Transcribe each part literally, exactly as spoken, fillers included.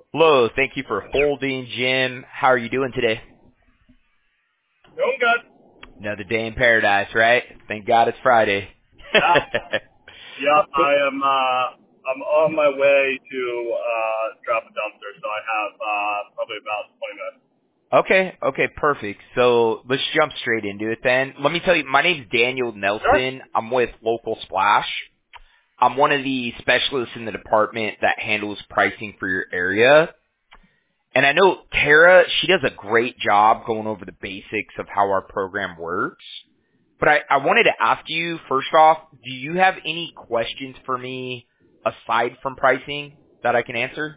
Hello, thank you for holding, Jim. How are you doing today? Doing good. Another day in paradise, right? Thank God it's Friday. Yeah. Yep. I am. Uh, I'm on my way to uh, drop a dumpster, so I have uh, probably about twenty minutes. okay, okay, perfect. So let's jump straight into it then. Let me tell you, my name's Daniel Sure. Nelson. I'm with Local Splash. I'm one of the specialists in the department that handles pricing for your area. And I know Tara, she does a great job going over the basics of how our program works. But I, I wanted to ask you, first off, do you have any questions for me aside from pricing that I can answer?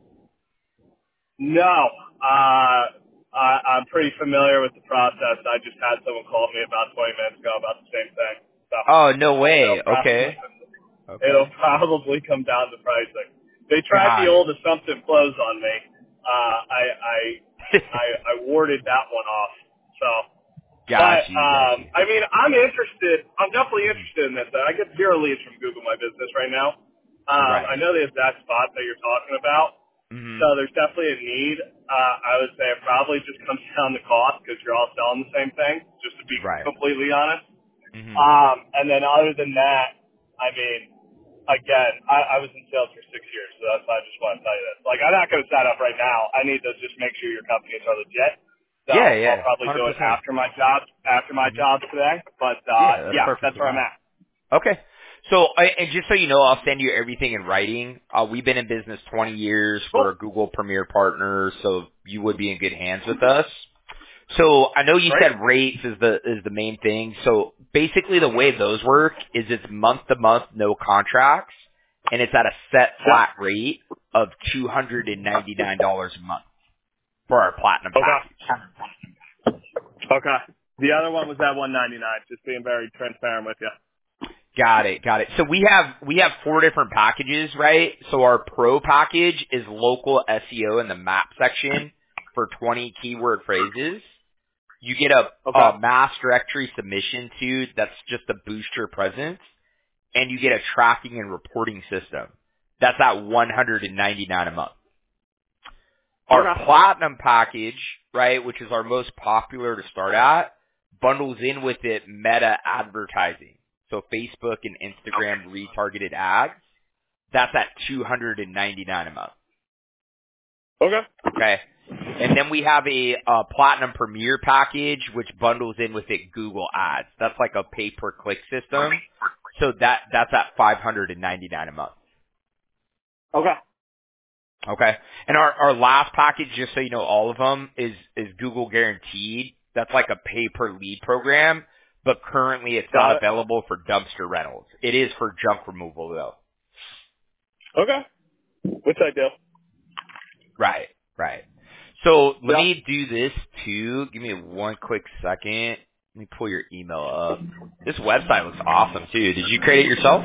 No. Uh, I, I'm pretty familiar with the process. I just had someone call me about twenty minutes ago about the same thing. So Oh, no way. it'll probably Okay. it'll Okay. probably come down to pricing. They tried the Got it. old assumptive close on me. Uh, I I I, I warded that one off. So. got But, you. Got um, you. I mean, I'm interested. I'm definitely interested in this. I get zero leads from Google My Business right now. Um, I Right. know the exact spot that you're talking about. hmm So there's definitely a need. Uh, I would say it probably just comes down to cost because you're all selling the same thing, just to be Right. completely honest. hmm Um, and then other than that, I mean, again, I, I was in sales for six years, so that's why I just want to tell you this. Like, I'm not going to sign up right now. I need to just make sure your companies are legit. So Yeah, I'll yeah. probably do it one hundred percent. after my job, after my hmm job today. But uh, Yeah, that's yeah, that's perfectly where I'm fine. at. Okay. So, I, and just so you know, I'll send you everything in writing. Uh, we've been in business twenty years. We're Cool. a Google Premier partner, so you would be in good hands with us. So I know you Great. said rates is the is the main thing. So basically the way those work is it's month to month, no contracts, and it's at a set Yep. flat rate of two hundred and ninety nine dollars a month for our platinum Okay. package. Okay. The other one was at one ninety-nine. Just being very transparent with you. Got it, got it. So we have we have four different packages, right? So our pro package is local S E O in the map section for twenty keyword phrases. You get a, Okay. a mass directory submission too. That's just to boost your presence, and you get a tracking and reporting system. That's at one hundred ninety-nine a month. Our Okay. platinum package, right, which is our most popular to start at, bundles in with it meta advertising. So Facebook and Instagram retargeted ads. That's at two hundred ninety-nine a month. Okay. Okay. And then we have a, uh platinum premier package, which bundles in with it Google ads. That's like a pay per click system. So that, that's at five hundred ninety-nine a month. Okay. Okay. And our, our last package, just so you know, all of them is, is Google guaranteed. That's like a pay per lead program, but currently it's not Got it. available for dumpster rentals. It is for junk removal though. Okay. Which I do. Right. Right. So let Yep. me do this too. Give me one quick second. Let me pull your email up. This website looks awesome too. Did you create it yourself?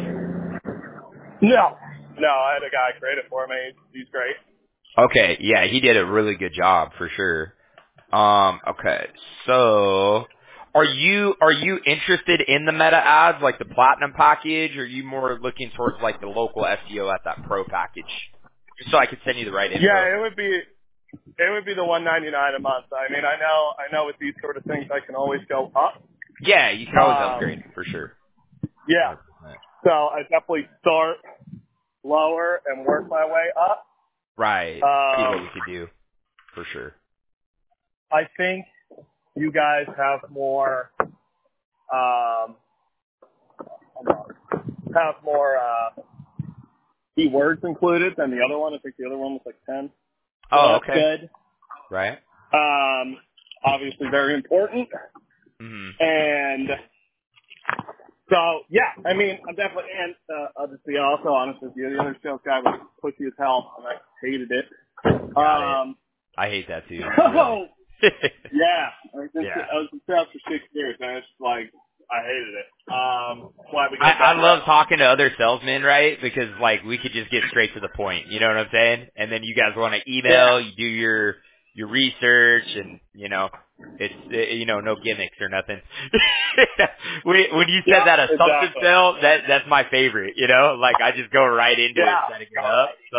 No. No, I had a guy create it for me. He's great. Okay. Yeah, he did a really good job for sure. Um, okay. So are you are you interested in the meta ads like the platinum package, or are you more looking towards like the local S E O at that pro package? Just so I can send you the right info. Yeah, it would be it would be the one ninety nine a month. I mean, I know I know with these sort of things I can always go up. Yeah, you can always upgrade Um, for sure. yeah, one hundred percent. so I definitely start lower and work my way up. Right. See what Um, we could do for sure. I think you guys have more um, have more uh, keywords included than the other one. I think the other one was like ten, so Oh, that's okay. good. Right. Um, obviously very important. Mhm. And so, yeah, I mean, I'm definitely, and uh, I'll just be also honest with you, the other sales guy was pushy as hell, and I hated it. Got it. Um, I hate that too. Really. so, yeah, I was, in, yeah. I was in sales for six years, and it's like, I hated it. Um, that's why we I, got I better love reps. talking to other salesmen, right? Because like we could just get straight to the point. You know what I'm saying? And then you guys want to Yeah, email, you do your your research, and you know it's uh, you know no gimmicks or nothing. when, when you said yeah, that assumptive exactly. sell, that that's my favorite. You know, like I just go right into it, Yeah. setting it up. So.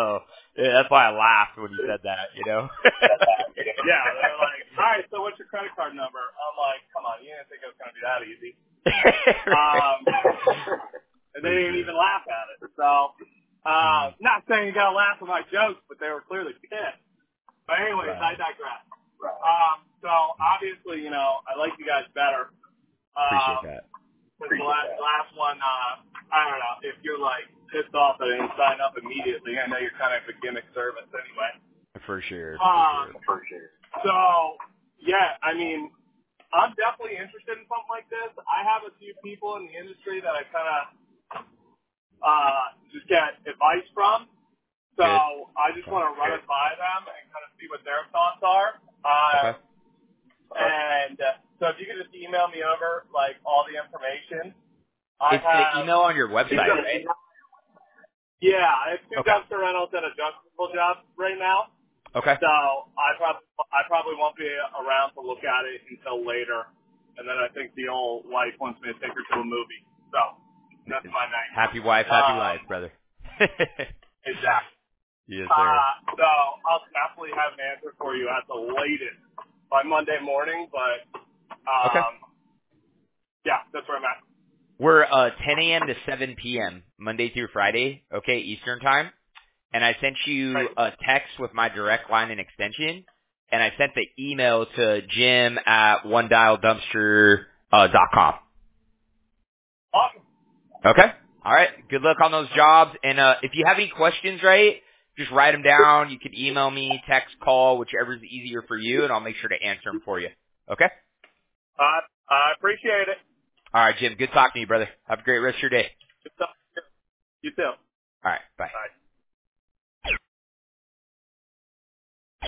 Yeah, that's why I laughed when you said that, you know? Yeah, they're like, all right, so what's your credit card number? I'm like, come on, you didn't think it was going to be that easy. Um, and they didn't even laugh at it. So, uh, not saying you got to laugh at my jokes, but they were clearly pissed. But anyways, Right. I digress. Um, so obviously, you know, I like you guys better. Appreciate Um, that. This last, last one, uh, I don't know, if you're like pissed off that I didn't sign up immediately, I know you're kind of a gimmick service anyway. For sure. Um, For sure. so, yeah, I mean, I'm definitely interested in something like this. I have a few people in the industry that I kind of uh, just get advice from. So Good. I just Okay. want to run it by them and kind of see what their thoughts are. Uh, Okay. and uh, so if you could just email me over, like, all the information. I It's the have, email on your website, right? yeah, I have two Okay. dumpster rentals and a jungle job right now. Okay. So I probably I probably won't be around to look at it until later. And then I think the old wife wants me to take her to a movie. So that's my night. Happy wife, happy Um, life, brother. exactly. Yes, sir. Uh, so I'll definitely have an answer for you at the latest by Monday morning. But Okay. um, yeah, that's where I'm at. We're uh ten a.m. to seven p.m. Monday through Friday, okay, Eastern time. And I sent you Right. a text with my direct line and extension, and I sent the email to Jim at one dial dumpster dot com. Awesome. Okay? All right. Good luck on those jobs. And uh if you have any questions, right, just write them down. You can email me, text, call, whichever is easier for you, and I'll make sure to answer them for you. Okay? Uh, I appreciate it. All right, Jim. Good talking to you, brother. Have a great rest of your day. Good stuff. You too. All right. Bye. Bye.